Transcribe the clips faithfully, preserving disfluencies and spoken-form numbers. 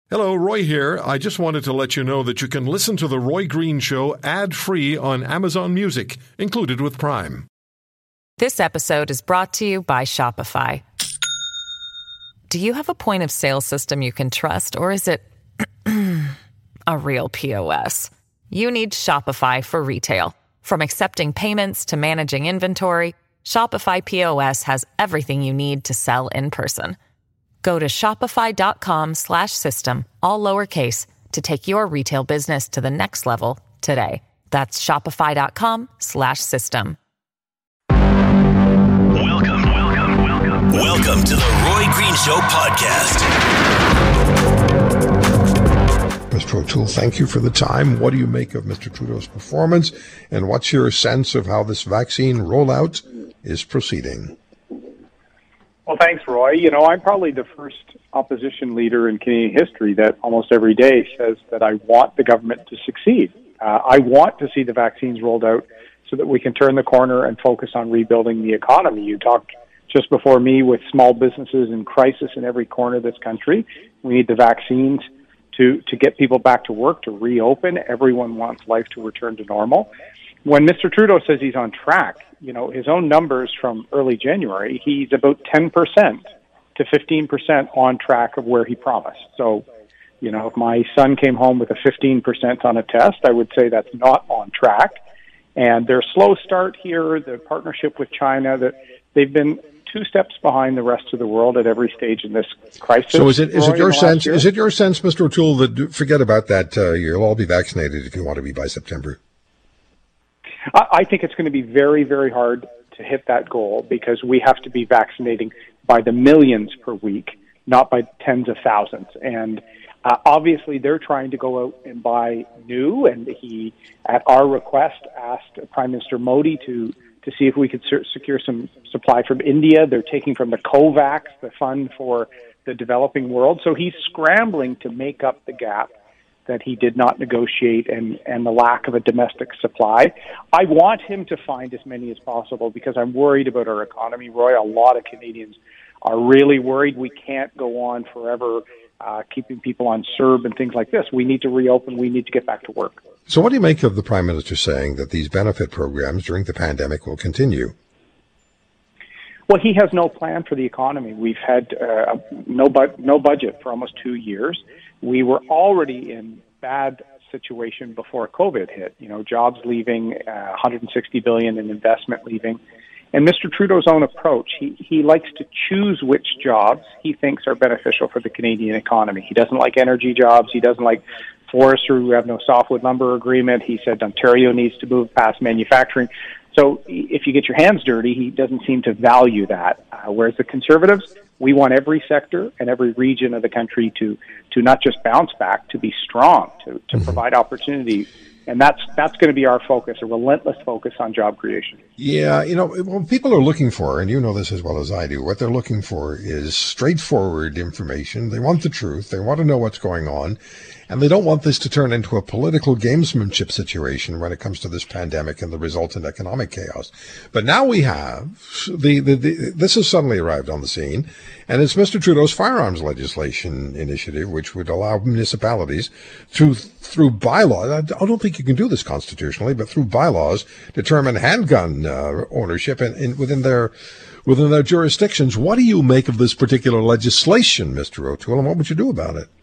Hello, Roy here. I just wanted to let you know that you can listen to The Roy Green Show ad-free on Amazon Music, included with Prime. This episode is brought to you by Shopify. Do you have a point of sale system you can trust, or is it a real P O S? You need Shopify for retail. From accepting payments to managing inventory, Shopify P O S has everything you need to sell in person. Go to shopify.com slash system, all lowercase, to take your retail business to the next level today. That's shopify.com slash system. Welcome, welcome, welcome. Welcome to the Roy Green Show podcast. Mister O'Toole, thank you for the time. What do you make of Mister Trudeau's performance, and what's your sense of how this vaccine rollout is proceeding? Well, thanks, Roy. You know, I'm probably the first opposition leader in Canadian history that almost every day says that I want the government to succeed. Uh, I want to see the vaccines rolled out so that we can turn the corner and focus on rebuilding the economy. You talked just before me with small businesses in crisis in every corner of this country. We need the vaccines to, to get people back to work, to reopen. Everyone wants life to return to normal. When Mister Trudeau says he's on track, you know, his own numbers from early January, he's about ten percent to fifteen percent on track of where he promised. So, you know, if my son came home with a fifteen percent on a test, I would say that's not on track. And their slow start here, the partnership with China, that they've been two steps behind the rest of the world at every stage in this crisis. So is it is Roy, it your sense? year? Is it your sense, Mister O'Toole, that forget about that? Uh, you'll all be vaccinated if you want to be by September. I think it's going to be very, very hard to hit that goal because we have to be vaccinating by the millions per week, not by tens of thousands. And uh, obviously, they're trying to go out and buy new. And he, at our request, asked Prime Minister Modi to to see if we could ser- secure some supply from India. They're taking from the COVAX, the fund for the developing world. So he's scrambling to make up the gap that he did not negotiate and, and the lack of a domestic supply. I want him to find as many as possible because I'm worried about our economy, Roy. A lot of Canadians are really worried. We can't go on forever uh, keeping people on C E R B and things like this. We need to reopen. We need to get back to work. So what do you make of the Prime Minister saying that these benefit programs during the pandemic will continue? Well, he has no plan for the economy. We've had uh, no, bu- no budget for almost two years. We were already in bad situation before COVID hit. You know, jobs leaving, uh, one hundred sixty billion dollars in investment leaving. And Mister Trudeau's own approach, he, he likes to choose which jobs he thinks are beneficial for the Canadian economy. He doesn't like energy jobs. He doesn't like forestry. We have no softwood lumber agreement. He said Ontario needs to move past manufacturing. So if you get your hands dirty, he doesn't seem to value that. Uh, whereas the Conservatives, we want every sector and every region of the country to, to not just bounce back, to be strong, to, to mm-hmm. provide opportunity. And that's that's going to be our focus, a relentless focus on job creation. Yeah, you know, what people are looking for, and you know this as well as I do, what they're looking for is straightforward information. They want the truth. They want to know what's going on. And they don't want this to turn into a political gamesmanship situation when it comes to this pandemic and the resultant economic chaos. But now we have, the, the, the this has suddenly arrived on the scene, and it's Mister Trudeau's firearms legislation initiative, which would allow municipalities through, through bylaw, I don't think you can do this constitutionally, but through bylaws, determine handgun uh, ownership in, in, within their within their jurisdictions. What do you make of this particular legislation, Mister O'Toole, and what would you do about it?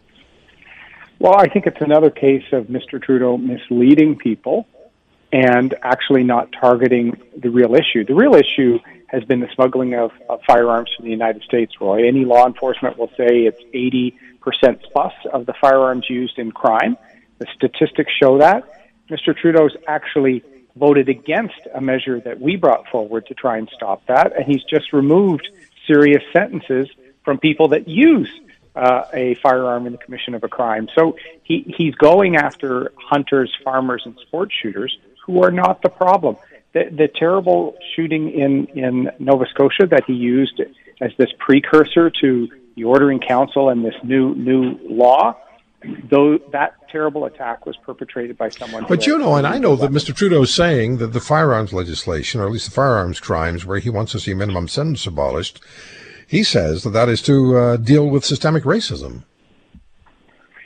Well, I think it's another case of Mister Trudeau misleading people and actually not targeting the real issue. The real issue has been the smuggling of, of firearms from the United States, Roy. Any law enforcement will say it's eighty percent plus of the firearms used in crime. The statistics show that. Mister Trudeau's actually voted against a measure that we brought forward to try and stop that, and he's just removed serious sentences from people that use Uh, a firearm in the commission of a crime. So he, he's going after hunters, farmers, and sports shooters who are not the problem. The, the terrible shooting in, in Nova Scotia that he used as this precursor to the Ordering Council and this new new law, though that terrible attack was perpetrated by someone. But you know, and I know that Mister Trudeau is saying that the firearms legislation, or at least the firearms crimes, where he wants to see minimum sentence abolished, he says that that is to uh, deal with systemic racism.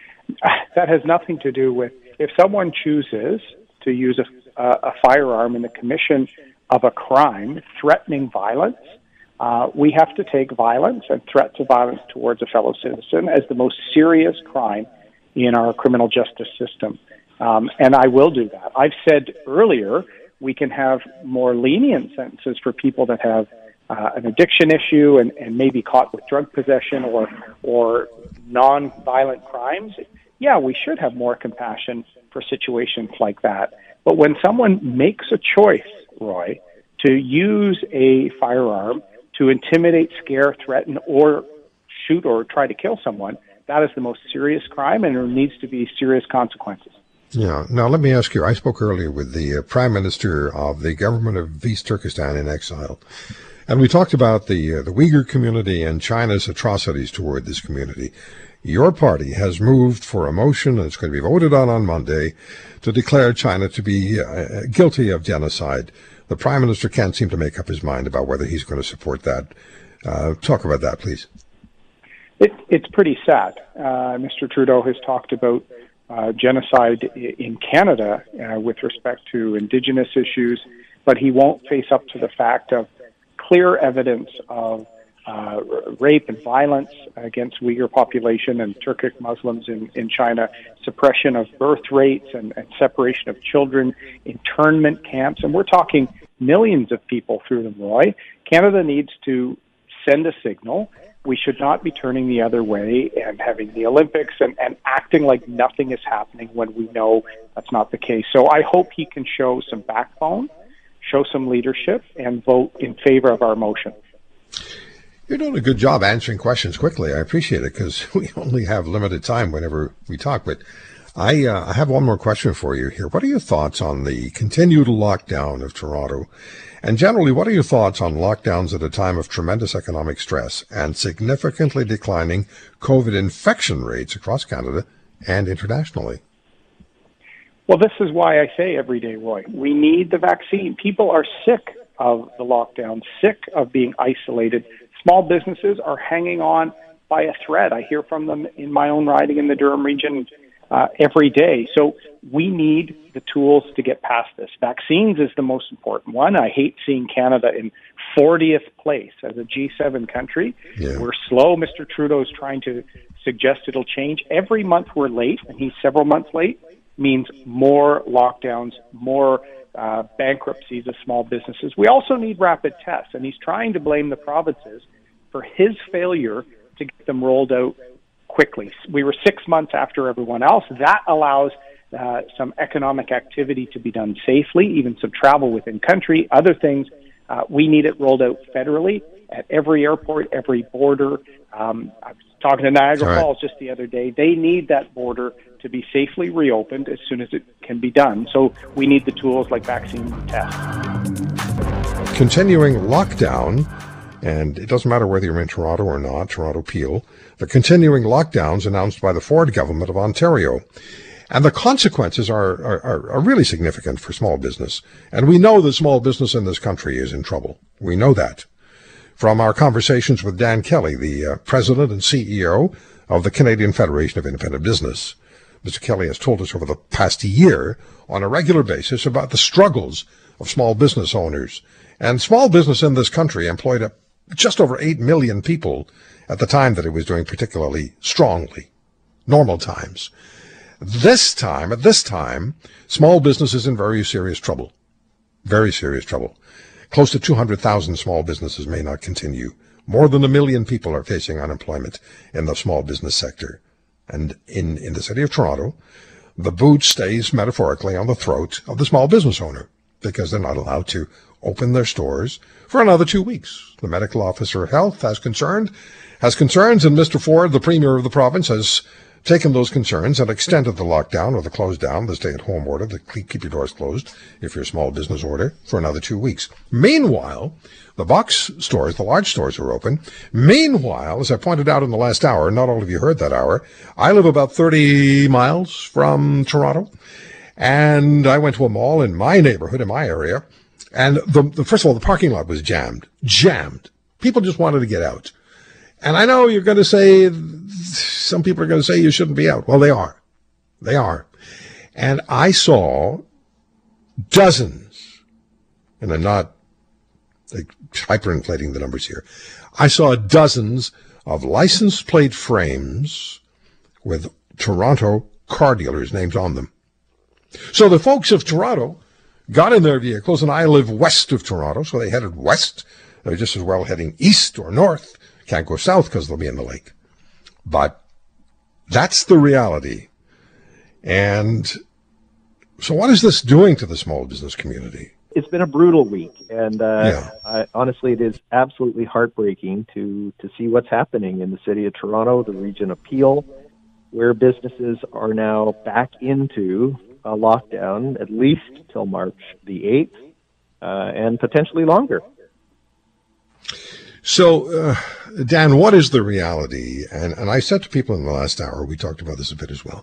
That has nothing to do with if someone chooses to use a, a, a firearm in the commission of a crime threatening violence. Uh, we have to take violence and threats of violence towards a fellow citizen as the most serious crime in our criminal justice system. Um, and I will do that. I've said earlier we can have more lenient sentences for people that have uh, an addiction issue and, and maybe caught with drug possession or or non-violent crimes. Yeah, we should have more compassion for situations like that. But when someone makes a choice, Roy, to use a firearm to intimidate, scare, threaten, or shoot or try to kill someone, that is the most serious crime, and there needs to be serious consequences. Yeah. Now, let me ask you, I spoke earlier with the uh, Prime Minister of the government of East Turkestan in exile, and we talked about the, uh, the Uyghur community and China's atrocities toward this community. Your party has moved for a motion, and it's going to be voted on on Monday, to declare China to be uh, guilty of genocide. The Prime Minister can't seem to make up his mind about whether he's going to support that. Uh, talk about that, please. It, it's pretty sad. Uh, Mister Trudeau has talked about uh, genocide in Canada uh, with respect to Indigenous issues, but he won't face up to the fact of clear evidence of uh, rape and violence against Uyghur population and Turkic Muslims in, in China, suppression of birth rates and, and separation of children, internment camps, and we're talking millions of people through them, Roy. Canada needs to send a signal. We should not be turning the other way and having the Olympics and, and acting like nothing is happening when we know that's not the case. So I hope he can show some backbone, show some leadership, and vote in favor of our motion. You're doing a good job answering questions quickly. I appreciate it because we only have limited time whenever we talk. But I, uh, I have one more question for you here. What are your thoughts on the continued lockdown of Toronto? And generally, what are your thoughts on lockdowns at a time of tremendous economic stress and significantly declining COVID infection rates across Canada and internationally? Well, this is why I say every day, Roy, we need the vaccine. People are sick of the lockdown, sick of being isolated. Small businesses are hanging on by a thread. I hear from them in my own riding in the Durham region uh, every day. So we need the tools to get past this. Vaccines is the most important one. I hate seeing Canada in fortieth place as a G seven country. Yeah. We're slow. Mister Trudeau is trying to suggest it'll change. Every month we're late, and he's several months late, means more lockdowns, more uh, bankruptcies of small businesses. We also need rapid tests, and he's trying to blame the provinces for his failure to get them rolled out quickly. We were six months after everyone else. That allows uh, some economic activity to be done safely, even some travel within country, other things. Uh, we need it rolled out federally at every airport, every border. Um, I was talking to Niagara right. Falls just the other day. They need that border to be safely reopened as soon as it can be done. So we need the tools like vaccine tests. Continuing lockdown, and it doesn't matter whether you're in Toronto or not, Toronto Peel, the continuing lockdowns announced by the Ford government of Ontario. And the consequences are, are, are really significant for small business. And we know that small business in this country is in trouble. We know that. From our conversations with Dan Kelly, the uh, president and C E O of the Canadian Federation of Independent Business. Mister Kelly has told us over the past year on a regular basis about the struggles of small business owners. And small business in this country employed a, just over eight million people at the time that it was doing particularly strongly. Normal times. This time, at this time, small business is in very serious trouble. Very serious trouble. Close to two hundred thousand small businesses may not continue. More than a million people are facing unemployment in the small business sector. And in, in the city of Toronto, the boot stays metaphorically on the throat of the small business owner because they're not allowed to open their stores for another two weeks. The medical officer of health has concerned, has concerns, and Mister Ford, the premier of the province, has taken those concerns and extended the lockdown or the close down, the stay-at-home order, the keep your doors closed if you're a small business order, for another two weeks. Meanwhile, the box stores, the large stores are open. Meanwhile, as I pointed out in the last hour, not all of you heard that hour, I live about thirty miles from Toronto, and I went to a mall in my neighborhood, in my area, and the, the first of all, the parking lot was jammed. Jammed. People just wanted to get out. And I know you're going to say, some people are going to say you shouldn't be out. Well, they are. They are. And I saw dozens, and I'm not like, hyperinflating the numbers here, I saw dozens of license plate frames with Toronto car dealers' names on them. So the folks of Toronto got in their vehicles, and I live west of Toronto, so they headed west. They're just as well heading east or north. Can't go south because they'll be in the lake. But that's the reality. And so what is this doing to the small business community? It's been a brutal week, and uh, yeah. I, honestly, it is absolutely heartbreaking to, to see what's happening in the city of Toronto, the region of Peel, where businesses are now back into a lockdown at least till March the eighth, uh, and potentially longer. So, uh, Dan, what is the reality? And, and I said to people in the last hour, we talked about this a bit as well,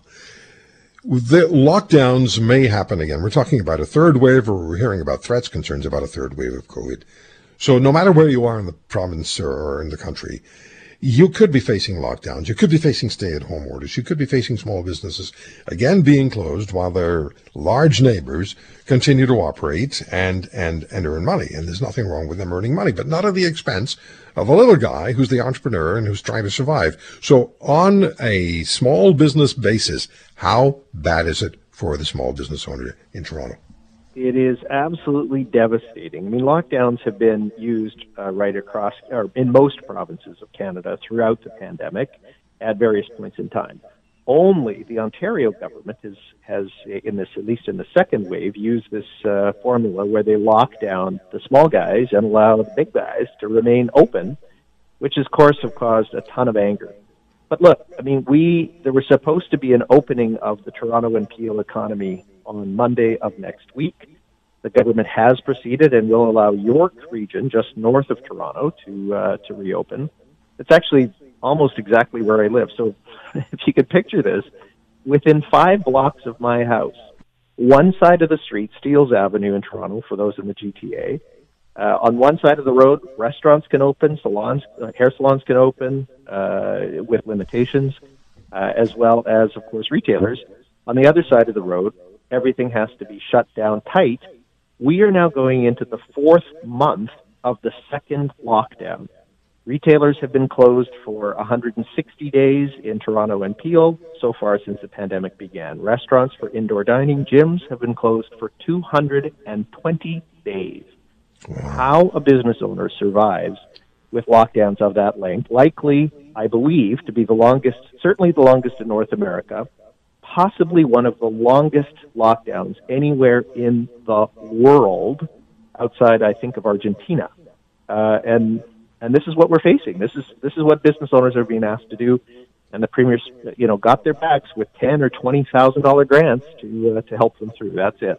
the lockdowns may happen again. We're talking about a third wave, or we're hearing about threats, concerns about a third wave of COVID. So no matter where you are in the province or in the country, you could be facing lockdowns. You could be facing stay-at-home orders. You could be facing small businesses, again, being closed while their large neighbors continue to operate and, and, and earn money. And there's nothing wrong with them earning money, but not at the expense of a little guy who's the entrepreneur and who's trying to survive. So on a small business basis, how bad is it for the small business owner in Toronto? It is absolutely devastating. I mean, lockdowns have been used uh, right across, or in most provinces of Canada throughout the pandemic at various points in time. Only the Ontario government is, has, in this, at least in the second wave, used this uh, formula where they lock down the small guys and allow the big guys to remain open, which, of course, have caused a ton of anger. But look, I mean, we there was supposed to be an opening of the Toronto and Peel economy on Monday of next week. The government has proceeded and will allow York region, just north of Toronto, to uh, to reopen. It's actually almost exactly where I live. So if you could picture this, within five blocks of my house, one side of the street, Steeles Avenue in Toronto, for those in the G T A, uh, on one side of the road, restaurants can open, salons, uh, hair salons can open uh, with limitations, uh, as well as, of course, retailers. On the other side of the road, everything has to be shut down tight. We are now going into the fourth month of the second lockdown. Retailers have been closed for one hundred sixty days in Toronto and Peel so far since the pandemic began. Restaurants for indoor dining, gyms have been closed for two hundred twenty days. Wow. How a business owner survives with lockdowns of that length, likely, I believe, to be the longest, certainly the longest in North America, possibly one of the longest lockdowns anywhere in the world, outside, I think, of Argentina. Uh, and and this is what we're facing. This is this is what business owners are being asked to do. And the premiers, you know, got their backs with ten or twenty thousand dollar grants to uh, to help them through. That's it.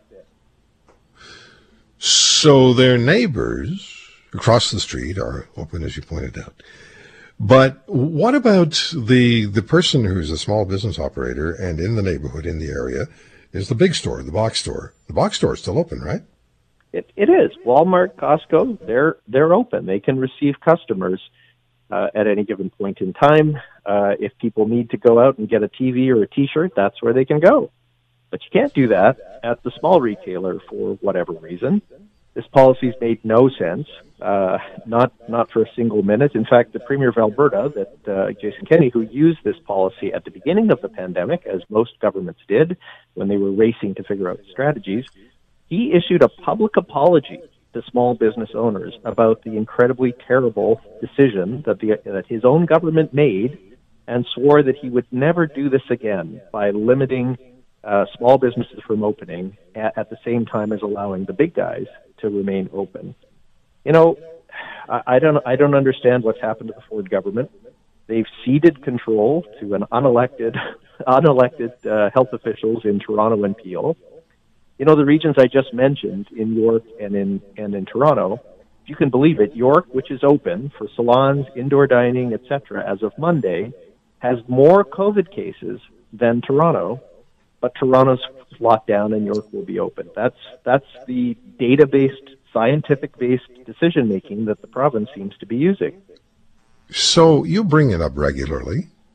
So their neighbors across the street are open, as you pointed out. But what about the the person who's a small business operator and in the neighborhood, in the area, is the big store, the box store? The box store is still open, right? It, it is. Walmart, Costco, they're they're open. They can receive customers uh, at any given point in time. Uh, if people need to go out and get a T V or a T-shirt, that's where they can go. But you can't do that at the small retailer for whatever reason. This policy's made no sense, uh, not not for a single minute. In fact, the Premier of Alberta, that uh, Jason Kenney, who used this policy at the beginning of the pandemic, as most governments did when they were racing to figure out strategies, he issued a public apology to small business owners about the incredibly terrible decision that the that his own government made, and swore that he would never do this again by limiting uh, small businesses from opening at, at the same time as allowing the big guys to remain open. You know, I, I don't I don't understand what's happened to the Ford government. They've ceded control to an unelected unelected uh, health officials in Toronto and Peel. You know, the regions I just mentioned in York and in and in Toronto, if you can believe it, York, which is open for salons, indoor dining, et cetera, as of Monday, has more COVID cases than Toronto, but Toronto's locked down and York will be open. That's that's the data-based, scientific-based decision-making that the province seems to be using. So you bring it up regularly,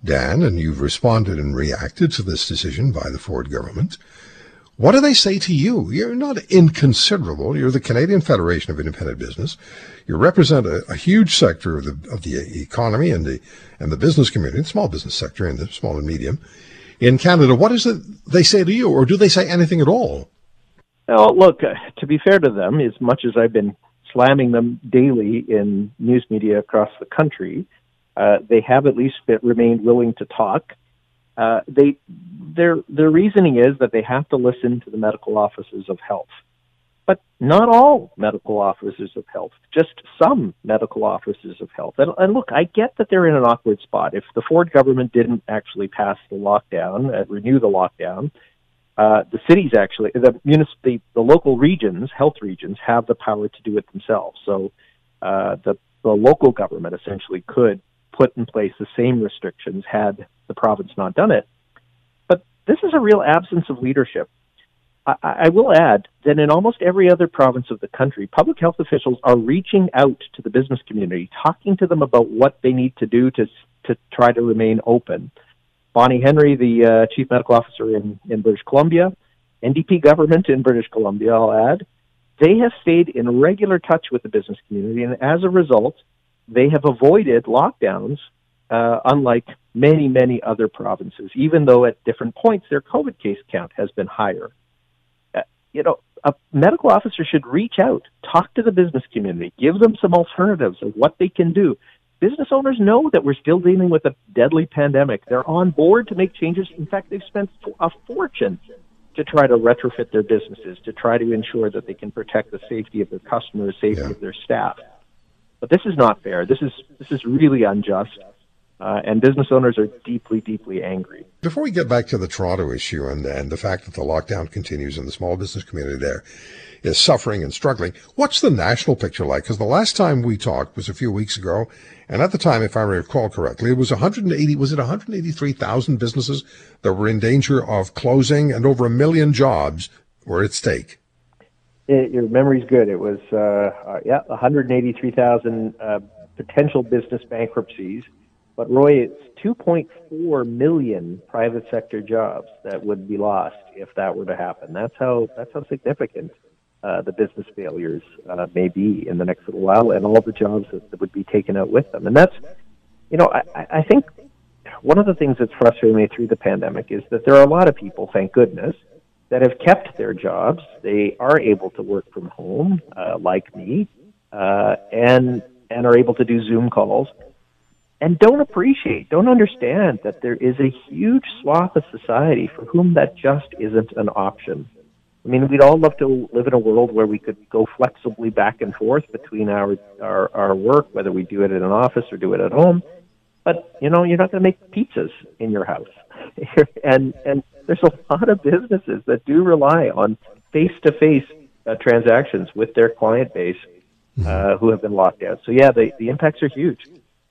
Dan, and you've responded and reacted to this decision by the Ford government. What do they say to you? You're not inconsiderable. You're the Canadian Federation of Independent Business. You represent a, a huge sector of the of the economy and the and the business community, the small business sector and the small and medium in Canada. What is it they say to you, or do they say anything at all? Well, look, uh, to be fair to them, as much as I've been slamming them daily in news media across the country, uh, they have at least remained willing to talk. Uh, they, their their reasoning is that they have to listen to the medical officers of health. But not all medical officers of health, just some medical officers of health. And, and look, I get that they're in an awkward spot. If the Ford government didn't actually pass the lockdown, uh, renew the lockdown, uh, the cities actually, the, municip- the, the local regions, health regions, have the power to do it themselves. So uh, the, the local government essentially could put in place the same restrictions had the province not done it. But this is a real absence of leadership. I, I will add that in almost every other province of the country, public health officials are reaching out to the business community, talking to them about what they need to do to to try to remain open. Bonnie Henry, the uh, chief medical officer in, in British Columbia, N D P government in British Columbia, I'll add, they have stayed in regular touch with the business community, and as a result, they have avoided lockdowns, uh, unlike many, many other provinces, even though at different points their COVID case count has been higher. Uh, you know, a medical officer should reach out, talk to the business community, give them some alternatives of what they can do. Business owners know that we're still dealing with a deadly pandemic. They're on board to make changes. In fact, they've spent a fortune to try to retrofit their businesses, to try to ensure that they can protect the safety of their customers, safety yeah. of their staff. But this is not fair. This is this is really unjust, uh, and business owners are deeply, deeply angry. Before we get back to the Toronto issue and, and the fact that the lockdown continues and the small business community there is suffering and struggling, what's the national picture like? Because the last time we talked was a few weeks ago, and at the time, if I recall correctly, it was one hundred eighty. Was it one hundred eighty-three thousand businesses that were in danger of closing, and over a million jobs were at stake? It, your memory's good. It was, uh, uh, yeah, one hundred eighty-three thousand uh, potential business bankruptcies. But, Roy, it's two point four million private sector jobs that would be lost if that were to happen. That's how that's how significant uh, the business failures uh, may be in the next little while, and all the jobs that, that would be taken out with them. And that's, you know, I, I think one of the things that's frustrating me through the pandemic is that there are a lot of people, thank goodness, that have kept their jobs. They are able to work from home, uh, like me, uh, and and are able to do Zoom calls, and don't appreciate, don't understand that there is a huge swath of society for whom that just isn't an option. I mean, we'd all love to live in a world where we could go flexibly back and forth between our our, our work, whether we do it in an office or do it at home. But, you know, you're not going to make pizzas in your house. and and there's a lot of businesses that do rely on face-to-face uh, transactions with their client base uh, who have been locked out. So, yeah, the, the impacts are huge.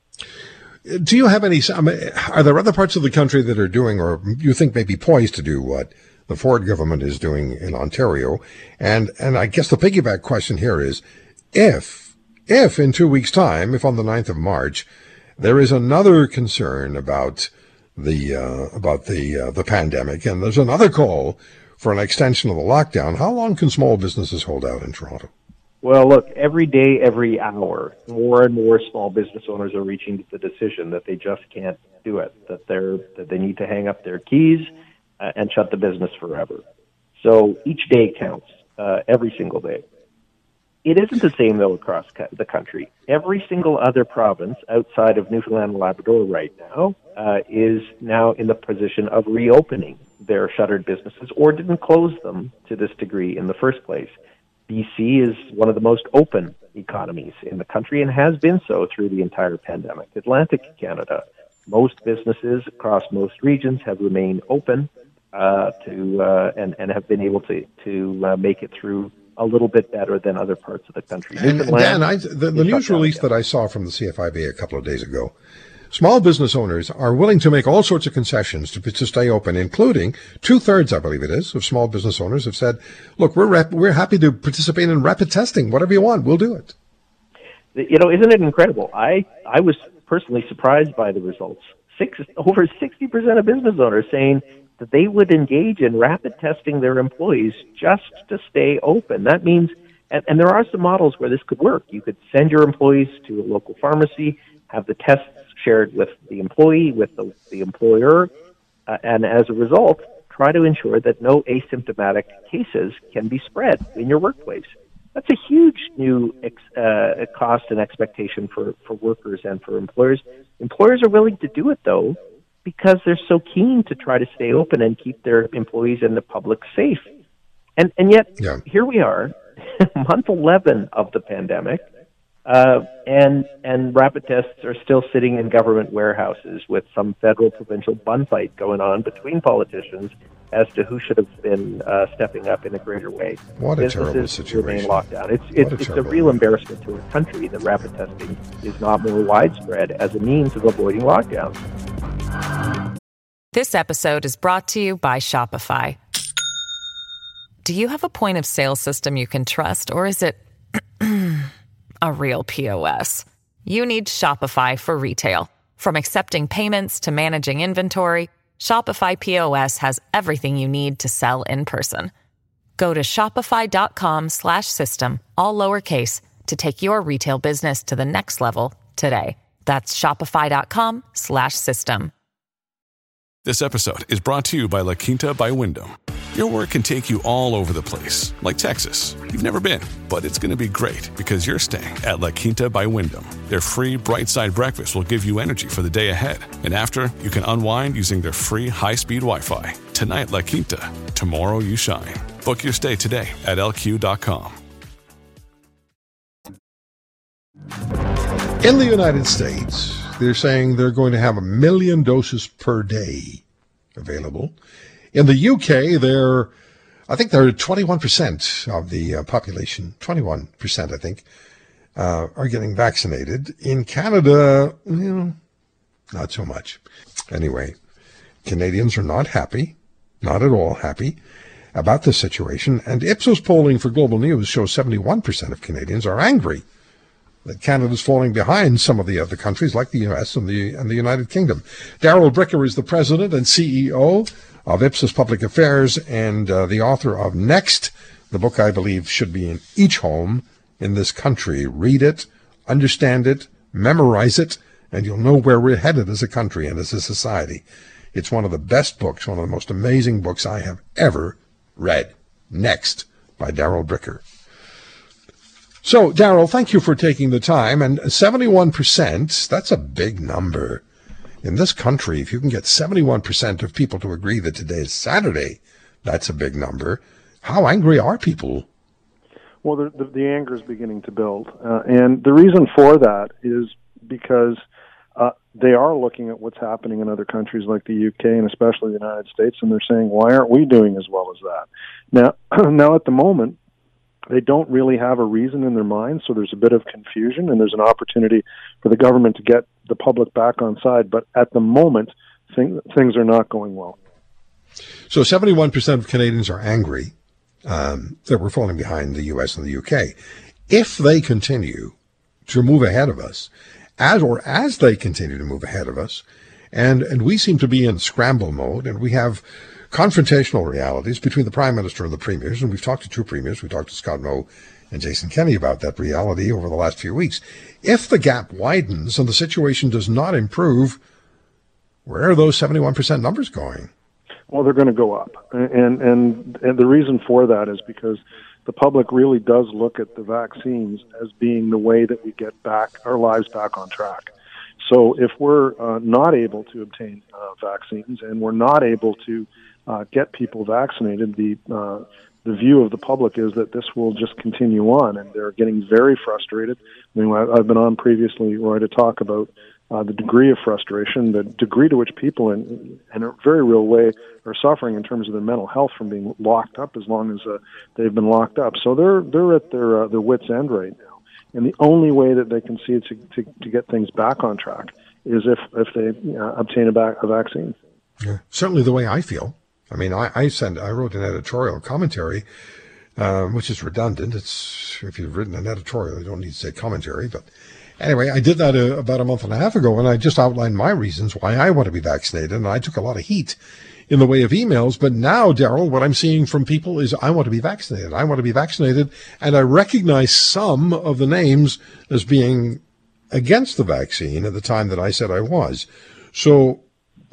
Do you have any, I mean, are there other parts of the country that are doing, or you think may be poised to do what the Ford government is doing in Ontario? And and I guess the piggyback question here is, if, if in two weeks' time, if on the ninth of March, there is another concern about the uh, about the uh, the pandemic, and there's another call for an extension of the lockdown, how long can small businesses hold out in Toronto? Well, look, every day, every hour, more and more small business owners are reaching to the decision that they just can't do it, that they're that they need to hang up their keys uh, and shut the business forever. So each day counts, uh, every single day. It isn't the same, though, across the country. Every single other province outside of Newfoundland and Labrador right now uh, is now in the position of reopening their shuttered businesses or didn't close them to this degree in the first place. B C is one of the most open economies in the country and has been so through the entire pandemic. Atlantic Canada, most businesses across most regions have remained open uh, to uh, and, and have been able to, to uh, make it through a little bit better than other parts of the country. And Dan, I, the, the news release that I saw from the C F I B a couple of days ago, small business owners are willing to make all sorts of concessions to, to stay open, including two-thirds, I believe it is, of small business owners have said, look, we're rap- we're happy to participate in rapid testing. Whatever you want, we'll do it. You know, isn't it incredible? I, I was personally surprised by the results. six, over sixty percent of business owners saying that they would engage in rapid testing their employees just to stay open. That means, and, and there are some models where this could work. You could send your employees to a local pharmacy, have the tests shared with the employee, with the, the employer, uh, and as a result, try to ensure that no asymptomatic cases can be spread in your workplace. That's a huge new ex, uh, cost and expectation for, for workers and for employers. Employers are willing to do it, though, because they're so keen to try to stay open and keep their employees and the public safe. And and yet, yeah. Here we are, month eleven of the pandemic, uh, and and rapid tests are still sitting in government warehouses with some federal provincial bun fight going on between politicians as to who should have been uh, stepping up in a greater way. What a Businesses terrible situation. Remain locked down. It's, it's, a, it's a real embarrassment to our country that rapid testing is not more widespread as a means of avoiding lockdowns. This episode is brought to you by Shopify. Do you have a point of sale system you can trust, or is it a real P O S? You need Shopify for retail. From accepting payments to managing inventory, Shopify P O S has everything you need to sell in person. Go to shopify.com slash system, all lowercase, to take your retail business to the next level today. That's shopify.com slash system. This episode is brought to you by La Quinta by Wyndham. Your work can take you all over the place, like Texas. You've never been, but it's going to be great because you're staying at La Quinta by Wyndham. Their free Bright Side breakfast will give you energy for the day ahead. And after, you can unwind using their free high-speed Wi-Fi. Tonight, La Quinta. Tomorrow, you shine. Book your stay today at L Q dot com. In the United States, they're saying they're going to have a million doses per day available. In the U K, they're, I think they're twenty-one percent of the uh, population, twenty-one percent, I think, uh, are getting vaccinated. In Canada, you know, not so much. Anyway, Canadians are not happy, not at all happy about the situation. And Ipsos polling for Global News shows seventy-one percent of Canadians are angry that Canada's falling behind some of the other countries like the U S and the and the United Kingdom. Darrell Bricker is the president and C E O of Ipsos Public Affairs and uh, the author of Next, the book I believe should be in each home in this country. Read it, understand it, memorize it, and you'll know where we're headed as a country and as a society. It's one of the best books, one of the most amazing books I have ever read. Next, by Darrell Bricker. So, Darrell, thank you for taking the time. And seventy-one percent, that's a big number. In this country, if you can get seventy-one percent of people to agree that today is Saturday, that's a big number. How angry are people? Well, the, the, the anger is beginning to build. Uh, and the reason for that is because uh, they are looking at what's happening in other countries like the U K and especially the United States, and they're saying, why aren't we doing as well as that? Now, now at the moment, they don't really have a reason in their mind, so there's a bit of confusion, and there's an opportunity for the government to get the public back on side. But at the moment, thing, things are not going well. So seventy-one percent of Canadians are angry um, that we're falling behind the U S and the U K. If they continue to move ahead of us, as or as they continue to move ahead of us, and, and we seem to be in scramble mode, and we have confrontational realities between the Prime Minister and the Premiers, and we've talked to two Premiers. We talked to Scott Moe and Jason Kenney about that reality over the last few weeks. If the gap widens and the situation does not improve, where are those seventy-one percent numbers going? Well, they're going to go up. And, and, and the reason for that is because the public really does look at the vaccines as being the way that we get back our lives back on track. So if we're uh, not able to obtain uh, vaccines and we're not able to Uh, get people vaccinated, the uh, the view of the public is that this will just continue on, and they're getting very frustrated. I mean, I've been on previously, Roy, to talk about uh, the degree of frustration, the degree to which people, in, in a very real way, are suffering in terms of their mental health from being locked up as long as uh, they've been locked up. So they're they're at their uh, their wits' end right now, and the only way that they can see to to, to get things back on track is if if they uh, obtain a, back, a vaccine. Yeah, certainly the way I feel. I mean, I, I sent, I wrote an editorial commentary, um, which is redundant. It's, if you've written an editorial, you don't need to say commentary, but Anyway, I did that uh, about a month and a half ago, and I just outlined my reasons why I want to be vaccinated, and I took a lot of heat in the way of emails. But now, Daryl, what I'm seeing from people is I want to be vaccinated. I want to be vaccinated, and I recognize some of the names as being against the vaccine at the time that I said I was. So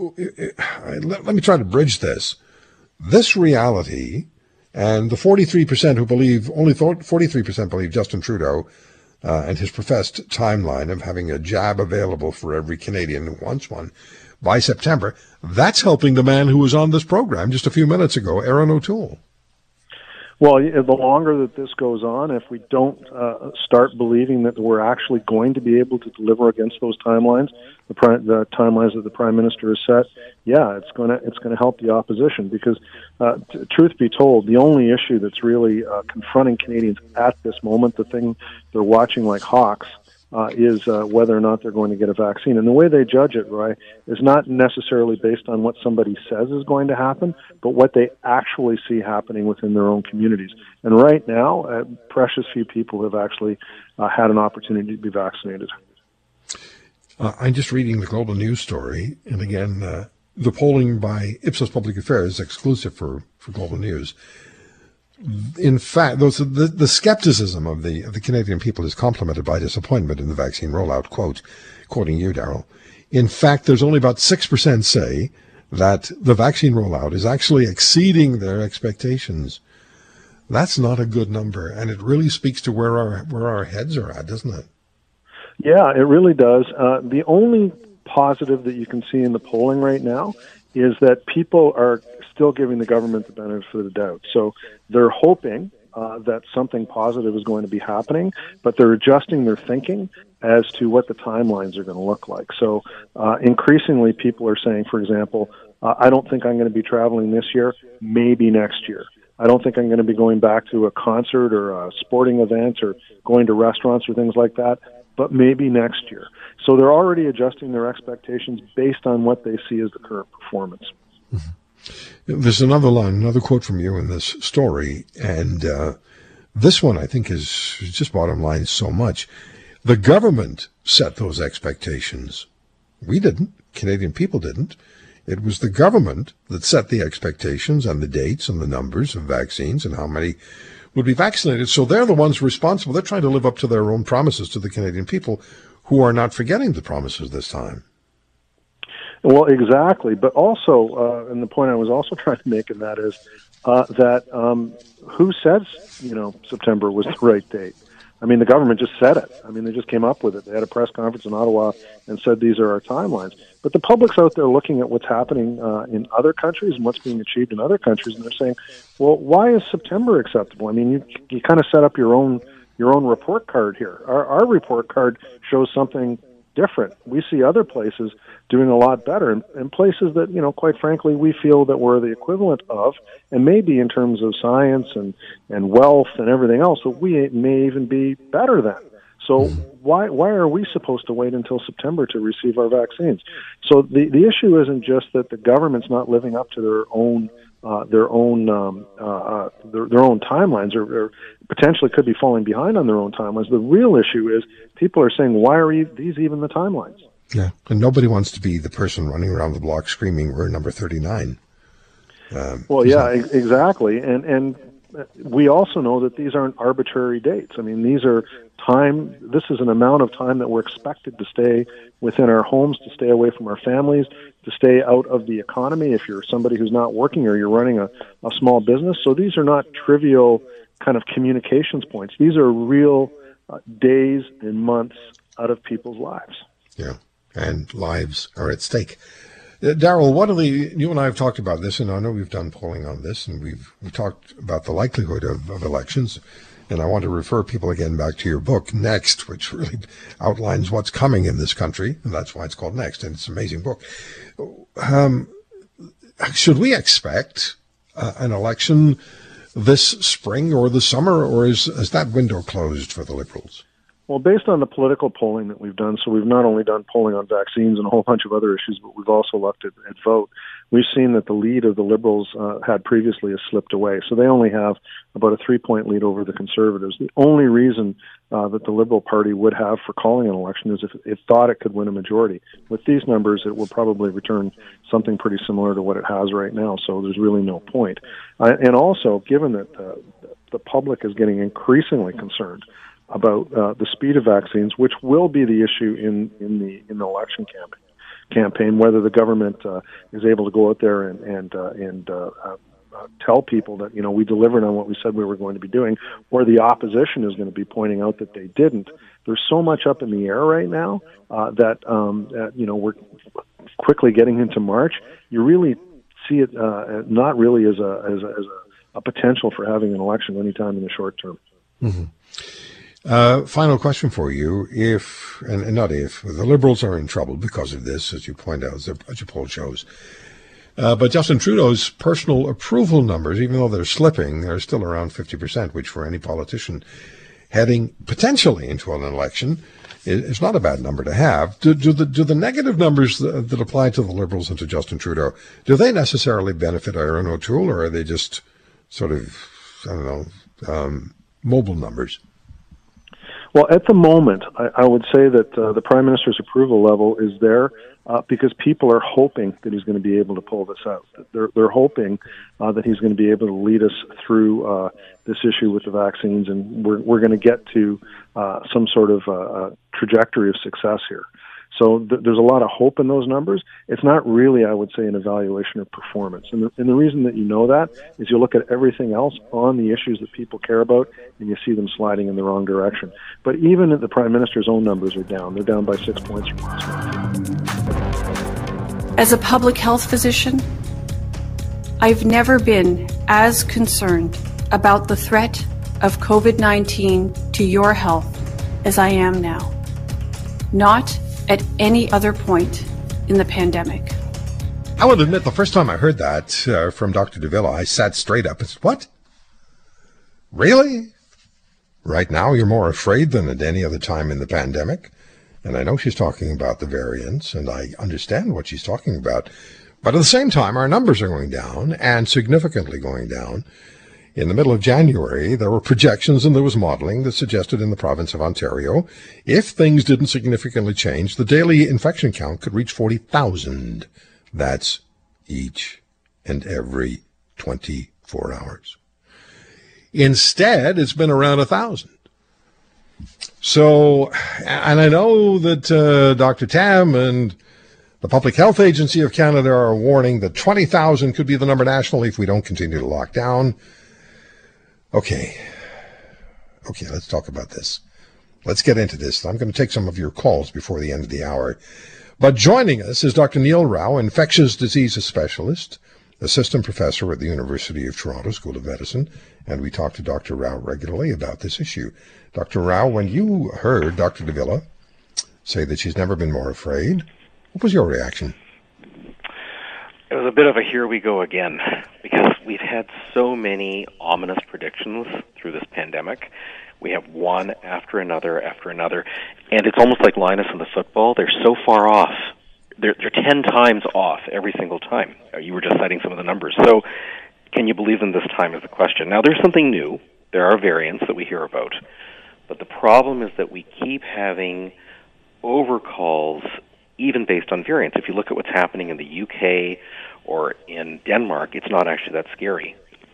let, let me try to bridge this. This reality and the forty-three percent who believe, only forty-three percent believe Justin Trudeau uh, and his professed timeline of having a jab available for every Canadian who wants one by September, that's helping the man who was on this program just a few minutes ago, Aaron O'Toole. Well, the longer that this goes on, if we don't uh, start believing that we're actually going to be able to deliver against those timelines, the, pri- the timelines that the Prime Minister has set, yeah, it's going to it's going to help the opposition. Because, uh, t- truth be told, the only issue that's really uh, confronting Canadians at this moment, the thing they're watching like hawks, Uh, is uh, whether or not they're going to get a vaccine. And the way they judge it, Roy, is not necessarily based on what somebody says is going to happen, but what they actually see happening within their own communities. And right now, uh, precious few people have actually uh, had an opportunity to be vaccinated. Uh, I'm just reading the Global News story, and again, uh, the polling by Ipsos Public Affairs, exclusive for, for Global News. In fact, those, the, the skepticism of the of the Canadian people is complemented by disappointment in the vaccine rollout. Quote, quoting you, Daryl, in fact, there's only about six percent say that the vaccine rollout is actually exceeding their expectations. That's not a good number, and it really speaks to where our where our heads are at, doesn't it? Yeah, it really does. Uh, the only positive that you can see in the polling right now is that people are still giving the government the benefit of the doubt. So they're hoping uh, that something positive is going to be happening, but they're adjusting their thinking as to what the timelines are going to look like. So uh, increasingly people are saying, for example, uh, I don't think I'm going to be traveling this year, maybe next year. I don't think I'm going to be going back to a concert or a sporting event or going to restaurants or things like that, but maybe next year. So they're already adjusting their expectations based on what they see as the current performance. Mm-hmm. There's another line, another quote from you in this story, and uh, this one I think is just bottom line so much. The government set those expectations. We didn't. Canadian people didn't. It was the government that set the expectations and the dates and the numbers of vaccines and how many would be vaccinated. So they're the ones responsible. They're trying to live up to their own promises to the Canadian people, who are not forgetting the promises this time. Well, exactly. But also, uh, and the point I was also trying to make in that is uh, that um, who says, you know, September was the right date? I mean, the government just said it. I mean, they just came up with it. They had a press conference in Ottawa and said these are our timelines. But the public's out there looking at what's happening uh, in other countries and what's being achieved in other countries, and they're saying, well, why is September acceptable? I mean, you you kind of set up your own your own report card here. Our, our report card shows something different. We see other places doing a lot better, and, and places that, you know, quite frankly, we feel that we're the equivalent of, and maybe in terms of science and, and wealth and everything else, that we may even be better than. So why why are we supposed to wait until September to receive our vaccines? So the, the issue isn't just that the government's not living up to their own uh, their own um, uh, their, their own timelines, or, or potentially could be falling behind on their own timelines. The real issue is people are saying, why are these even the timelines? Yeah, and nobody wants to be the person running around the block screaming, "We're number thirty-nine." Um, well, yeah, e- exactly, and and we also know that these aren't arbitrary dates. I mean, these are time. This is an amount of time that we're expected to stay within our homes, to stay away from our families, to stay out of the economy if you're somebody who's not working or you're running a, a small business. So these are not trivial kind of communications points. These are real uh, days and months out of people's lives. Yeah, and lives are at stake. Uh, Daryl, what are the, you and I have talked about this, and I know we've done polling on this, and we've we talked about the likelihood of, of elections, and I want to refer people again back to your book, Next, which really outlines what's coming in this country, and that's why it's called Next, and it's an amazing book. Um, should we expect uh, an election this spring or the summer, or is, is that window closed for the Liberals? Well, based on the political polling that we've done, so we've not only done polling on vaccines and a whole bunch of other issues, but we've also looked at, at vote. we've seen that the lead of the Liberals uh, had previously has slipped away. So they only have about a three-point lead over the Conservatives. The only reason uh, that the Liberal Party would have for calling an election is if it thought it could win a majority. With these numbers, it will probably return something pretty similar to what it has right now, so there's really no point. Uh, and also, given that uh, the public is getting increasingly concerned about uh, the speed of vaccines, which will be the issue in, in the in the election campaign, campaign whether the government uh, is able to go out there and and uh, and uh, uh, tell people that, you know, we delivered on what we said we were going to be doing, or the opposition is going to be pointing out that they didn't. There's so much up in the air right now uh, that, um, that, you know, we're quickly getting into March. You really see it uh, not really as a, as a, as a, a potential for having an election anytime in the short term. Mm-hmm. Uh, final question for you. If, and, and not if, the Liberals are in trouble because of this, as you point out, as, as your poll shows. Uh, but Justin Trudeau's personal approval numbers, even though they're slipping, are still around fifty percent, which for any politician heading potentially into an election is, is not a bad number to have. Do, do, the, do the negative numbers that, that apply to the Liberals and to Justin Trudeau, do they necessarily benefit Erin O'Toole, or are they just sort of, I don't know, um, mobile numbers? Well, at the moment, I, I would say that uh, the Prime Minister's approval level is there uh, because people are hoping that he's going to be able to pull this out. They're, they're hoping uh, that he's going to be able to lead us through uh, this issue with the vaccines, and we're, we're going to get to uh, some sort of uh, trajectory of success here. So th- there's a lot of hope in those numbers. It's not really, I would say, an evaluation of performance. And the, and the reason that you know that is you look at everything else on the issues that people care about, and you see them sliding in the wrong direction. But even the Prime Minister's own numbers are down. They're down by six points from last month. As a public health physician, I've never been as concerned about the threat of COVID nineteen to your health as I am now. Not at any other point in the pandemic. I would admit, the first time I heard that uh, from Doctor Davila, I sat straight up and said, what? Really? Right now you're more afraid than at any other time in the pandemic? And I know she's talking about the variants, and I understand what she's talking about. But at the same time, our numbers are going down, and significantly going down. In the middle of January, there were projections and there was modeling that suggested in the province of Ontario, if things didn't significantly change, the daily infection count could reach forty thousand. That's each and every twenty-four hours. Instead, it's been around one thousand. So, and I know that uh, Doctor Tam and the Public Health Agency of Canada are warning that twenty thousand could be the number nationally if we don't continue to lock down. Okay. Okay, let's talk about this. Let's get into this. I'm going to take some of your calls before the end of the hour. But joining us is Doctor Neil Rao, infectious diseases specialist, assistant professor at the University of Toronto School of Medicine, and we talk to Doctor Rao regularly about this issue. Doctor Rao, when you heard Doctor Davila say that she's never been more afraid, what was your reaction? It was a bit of a here we go again, because we've had so many ominous predictions through this pandemic. We have one after another after another, and it's almost like Linus in the football. They're so far off. They're, they're ten times off every single time. You were just citing some of the numbers. So can you believe them this time is the question. Now, there's something new. There are variants that we hear about, but the problem is that we keep having overcalls even based on variants. If you look at what's happening in the U K or in Denmark, it's not actually that scary.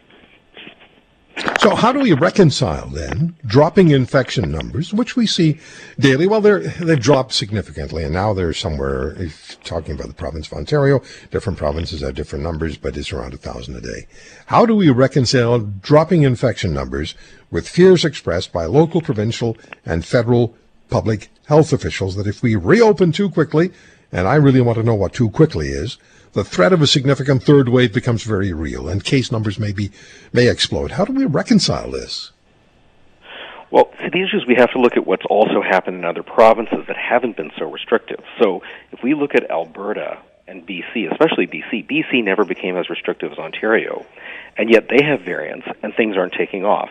So how do we reconcile, then, dropping infection numbers, which we see daily? Well, they're, they've dropped significantly, and now they're somewhere, if talking about the province of Ontario, different provinces have different numbers, but it's around one thousand a day. How do we reconcile dropping infection numbers with fears expressed by local, provincial, and federal public health officials that if we reopen too quickly, and I really want to know what too quickly is, the threat of a significant third wave becomes very real, and case numbers may be, may explode. How do we reconcile this? Well, see, the issue is we have to look at what's also happened in other provinces that haven't been so restrictive. So if we look at Alberta and B C, especially B C, B C never became as restrictive as Ontario, and yet they have variants, and things aren't taking off.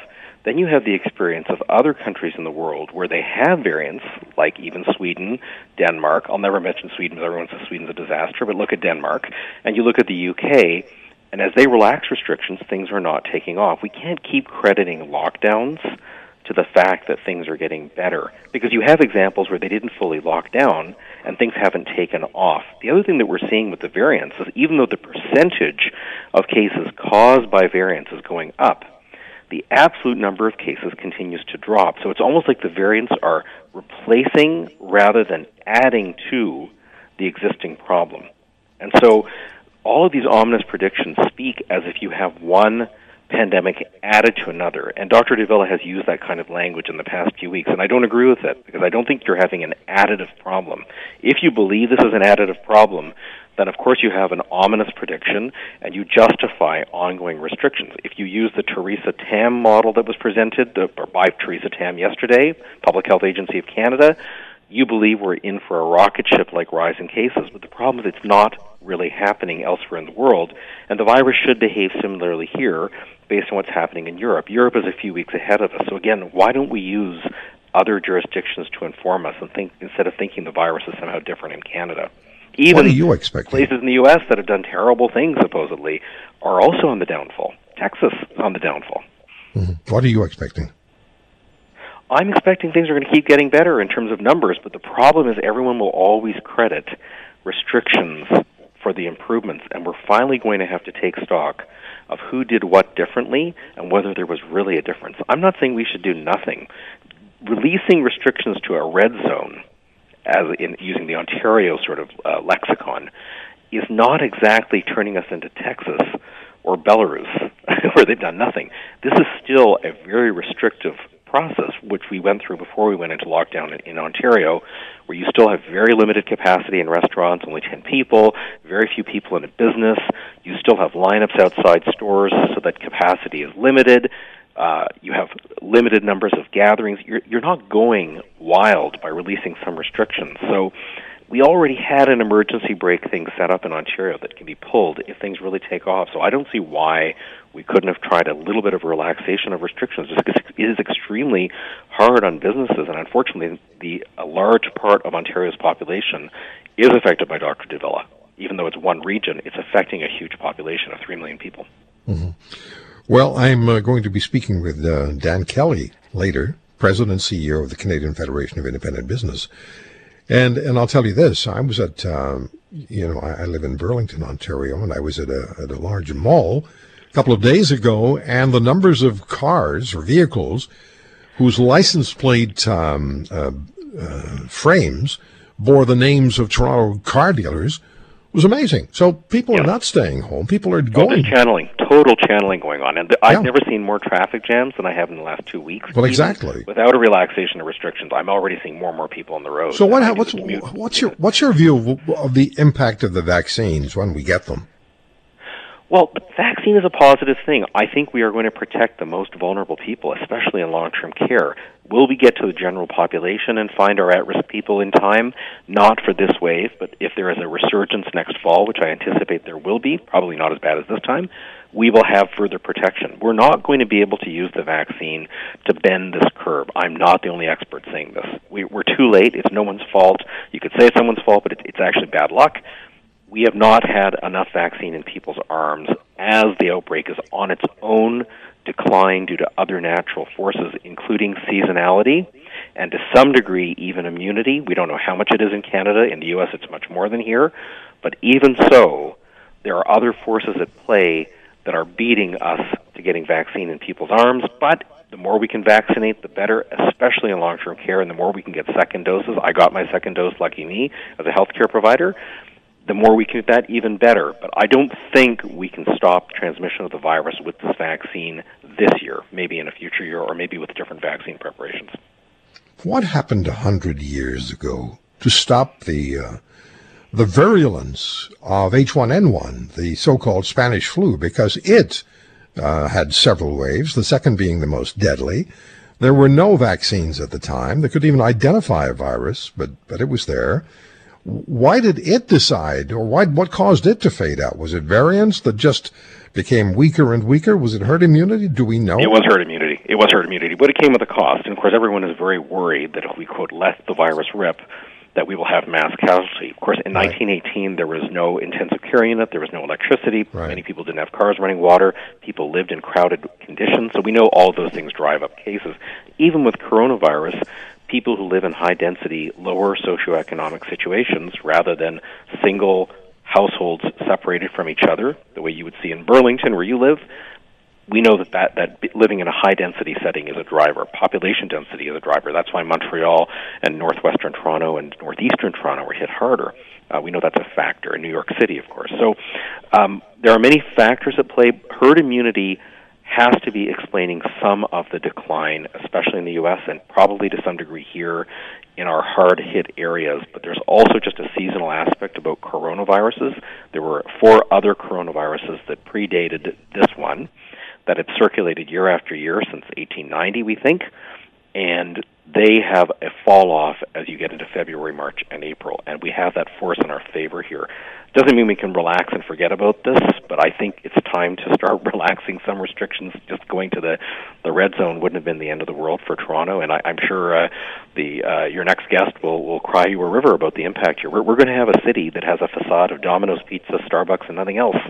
Then you have the experience of other countries in the world where they have variants, like even Sweden, Denmark. I'll never mention Sweden because everyone says Sweden's a disaster, but look at Denmark. And you look at the U K, and as they relax restrictions, things are not taking off. We can't keep crediting lockdowns to the fact that things are getting better, because you have examples where they didn't fully lock down and things haven't taken off. The other thing that we're seeing with the variants is even though the percentage of cases caused by variants is going up, the absolute number of cases continues to drop. So it's almost like the variants are replacing rather than adding to the existing problem. And so all of these ominous predictions speak as if you have one pandemic added to another. And Doctor DeVilla has used that kind of language in the past few weeks, and I don't agree with it, because I don't think you're having an additive problem. If you believe this is an additive problem, then of course you have an ominous prediction, and you justify ongoing restrictions. If you use the Theresa Tam model that was presented by Theresa Tam yesterday, Public Health Agency of Canada, you believe we're in for a rocket ship-like rise in cases. But the problem is it's not really happening elsewhere in the world, and the virus should behave similarly here based on what's happening in Europe. Europe is a few weeks ahead of us. So again, why don't we use other jurisdictions to inform us and think instead of thinking the virus is somehow different in Canada? Even what are you expecting? Places in the U S that have done terrible things, supposedly, are also on the downfall. Texas is on the downfall. Mm-hmm. What are you expecting? I'm expecting things are going to keep getting better in terms of numbers, but the problem is everyone will always credit restrictions for the improvements, and we're finally going to have to take stock of who did what differently and whether there was really a difference. I'm not saying we should do nothing. Releasing restrictions to a red zone, as in using the Ontario sort of uh, lexicon, is not exactly turning us into Texas or Belarus, where they've done nothing. This is still a very restrictive process, which we went through before we went into lockdown in, in Ontario, where you still have very limited capacity in restaurants, only ten people, very few people in a business. You still have lineups outside stores so that capacity is limited. Uh, you have limited numbers of gatherings. You're, you're not going wild by releasing some restrictions. So we already had an emergency brake thing set up in Ontario that can be pulled if things really take off. So I don't see why we couldn't have tried a little bit of relaxation of restrictions. It is extremely hard on businesses, and unfortunately, the a large part of Ontario's population is affected by Doctor DeVilla. Even though it's one region, it's affecting a huge population of three million people. Mm-hmm. Well, I'm uh, going to be speaking with uh, Dan Kelly later, President and C E O of the Canadian Federation of Independent Business. And and I'll tell you this, I was at, um, you know, I, I live in Burlington, Ontario, and I was at a, at a large mall a couple of days ago, and the numbers of cars or vehicles whose license plate um, uh, uh, frames bore the names of Toronto car dealers was amazing. So people yeah. are not staying home. People are going. Oh, channeling, total channeling going on. And th- I've yeah. never seen more traffic jams than I have in the last two weeks. Well, exactly. Without a relaxation of restrictions, I'm already seeing more and more people on the road. So what? What's what's your what's your view of, of the impact of the vaccines when we get them? Well, the vaccine is a positive thing. I think we are going to protect the most vulnerable people, especially in long-term care. Will we get to the general population and find our at-risk people in time? Not for this wave, but if there is a resurgence next fall, which I anticipate there will be, probably not as bad as this time, we will have further protection. We're not going to be able to use the vaccine to bend this curve. I'm not the only expert saying this. We, we're too late. It's no one's fault. You could say it's someone's fault, but it, it's actually bad luck. We have not had enough vaccine in people's arms as the outbreak is on its own decline due to other natural forces, including seasonality and to some degree even immunity. We don't know how much it is in Canada. In the U S it's much more than here. But even so, there are other forces at play that are beating us to getting vaccine in people's arms. But the more we can vaccinate, the better, especially in long-term care, and the more we can get second doses. I got my second dose, lucky me, as a healthcare provider. The more we can do that, even better. But I don't think we can stop transmission of the virus with this vaccine this year, maybe in a future year, or maybe with different vaccine preparations. What happened a hundred years ago to stop the uh, the virulence of H one N one, the so-called Spanish flu? Because it uh, had several waves, the second being the most deadly. There were no vaccines at the time that could even identify a virus, but, but it was there. Why did it decide, or why, what caused it to fade out? Was it variants that just became weaker and weaker? Was it herd immunity? Do we know? It was herd immunity. It was herd immunity, but it came with a cost. And, of course, everyone is very worried that if we, quote, let the virus rip, that we will have mass casualty. Of course, in right. nineteen eighteen, there was no intensive care unit. There was no electricity. Right. Many people didn't have cars running water. People lived in crowded conditions. So we know all those things drive up cases. Even with coronavirus, people who live in high-density, lower socioeconomic situations, rather than single households separated from each other, the way you would see in Burlington where you live, we know that, that, that living in a high-density setting is a driver. Population density is a driver. That's why Montreal and northwestern Toronto and northeastern Toronto were hit harder. Uh, we know that's a factor. In New York City, of course. So um, there are many factors at play. Herd immunity has to be explaining some of the decline, especially in the U S and probably to some degree here in our hard-hit areas. But there's also just a seasonal aspect about coronaviruses. There were four other coronaviruses that predated this one that had circulated year after year since eighteen ninety, we think, and they have a fall-off as you get into February, March, and April, and we have that force in our favor here. Doesn't mean we can relax and forget about this, but I think it's time to start relaxing some restrictions. Just going to the, the red zone wouldn't have been the end of the world for Toronto, and I, I'm sure uh, the uh, your next guest will, will cry you a river about the impact here. We're, we're going to have a city that has a facade of Domino's Pizza, Starbucks, and nothing else.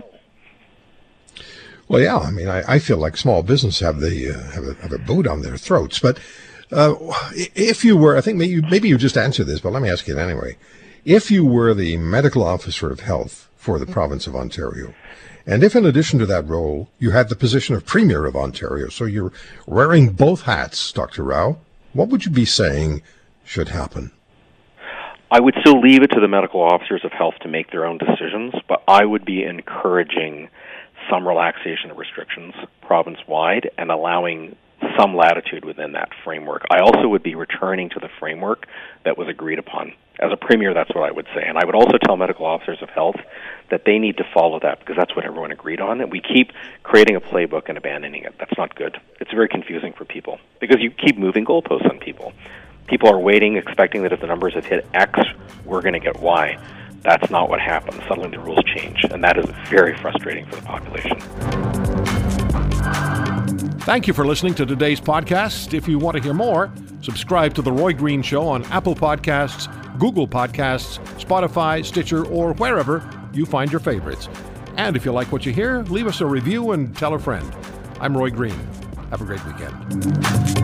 Well, yeah, I mean, I, I feel like small business have the uh, have, a, have a boot on their throats. But uh, if you were, I think maybe, maybe you just answered this, but let me ask you it anyway. If you were the medical officer of health for the province of Ontario, and if in addition to that role, you had the position of Premier of Ontario, so you're wearing both hats, Doctor Rao, what would you be saying should happen? I would still leave it to the medical officers of health to make their own decisions, but I would be encouraging some relaxation of restrictions province-wide and allowing some latitude within that framework. I also would be returning to the framework that was agreed upon. As a premier, that's what I would say. And I would also tell medical officers of health that they need to follow that because that's what everyone agreed on. And we keep creating a playbook and abandoning it. That's not good. It's very confusing for people because you keep moving goalposts on people. People are waiting, expecting that if the numbers have hit X, we're going to get Y. That's not what happens. Suddenly the rules change, and that is very frustrating for the population. Thank you for listening to today's podcast. If you want to hear more, subscribe to The Roy Green Show on Apple Podcasts, Google Podcasts, Spotify, Stitcher, or wherever you find your favorites. And if you like what you hear, leave us a review and tell a friend. I'm Roy Green. Have a great weekend.